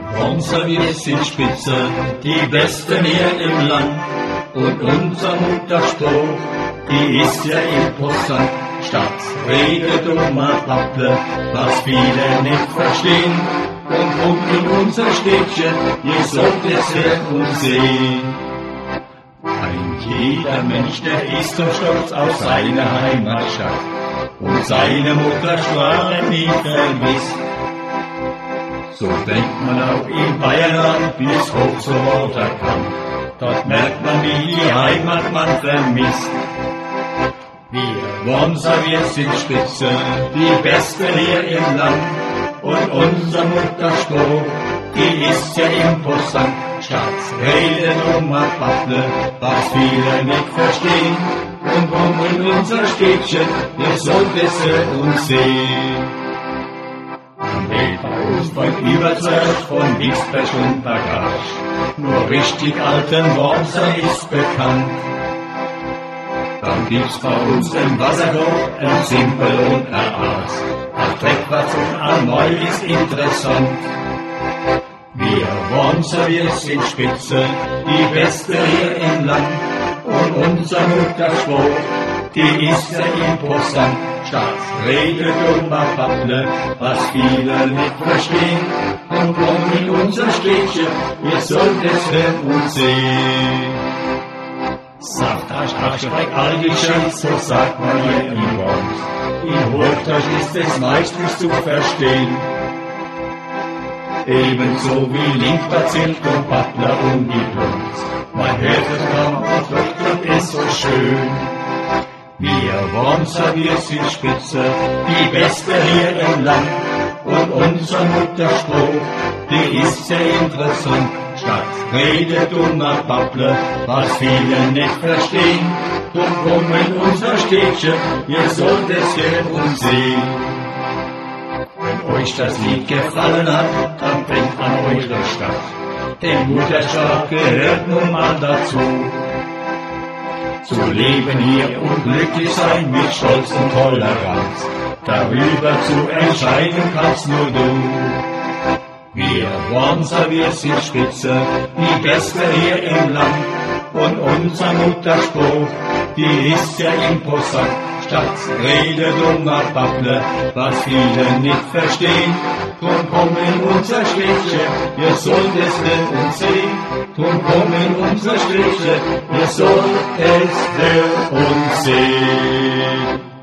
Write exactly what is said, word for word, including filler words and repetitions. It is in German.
Wormser, wir sind spitze, die Besten hier im Land. Und unser Mutterspruch, die ist ja imposant. Statt Rede dummer Papple, was viele nicht verstehen. Und um in unser Städtchen, ihr sollt es hören und sehen. Ein jeder Mensch, der ist so stolz auf seine Heimatstadt und seine Muttersprache nie vergisst. So denkt man auch in Bayern bis hoch zur Waterkant. Dort merkt man, wie die Heimat man vermisst. Wir Wormser, wir sind spitze, die Besten hier im Land. Und unser Mutterspruch, die ist ja imposant. Statt Rede dummer Papple, was viele nicht verstehen. Und um in unser Städtchen, ihr sollt es hören und sehen. Man redet bei uns von Überzeugt, von Wichsberg und Bagage. Nur richtig alten Wormser ist bekannt. Dann gibt's bei uns im Wasserkoch ein Simpel und ein Aas. Ein Dreckwatz und ein Neu ist interessant. Wir Wormser, wir sind spitze, die Beste hier im Land. Und unser Mutterspruch, die ist ja imposant. Statt Rede dummer Papple, was viele nicht verstehen. Und komm in unser Städtchen, ihr sollt es hören und sehen. Sagt euch, ach, schreck Algischer, so sagt man hier in Worms. In Hochdeutsch ist es meistens zu verstehen. Ebenso wie Linkbazillt und Pappler und die Plunz. Man hört es kaum und doch klingt es so schön. Wir Wormser, wir sind spitze, die Beste hier im Land. Und unser Mutterspruch, die ist sehr interessant. Statt Rede dummer Papple, was viele nicht verstehen. Drum komm in unser Städtchen, ihr sollt es hören und sehen. Wenn euch das Lied gefallen hat, dann denkt an eure Stadt. Denn Muttersprache gehört nun mal dazu. Zu leben hier und glücklich sein mit Stolz und Toleranz. Darüber zu entscheiden kannst nur du. Wir Wormser, wir sind spitze, die Beste hier im Land. Und unser Mutterspruch, die ist ja imposant. Statt Rede dummer Papple, was viele nicht verstehen. Drum komm in unser Städtchen, ihr sollt es hören und sehen. Drum komm in unser Städtchen, ihr sollt es hören und sehen.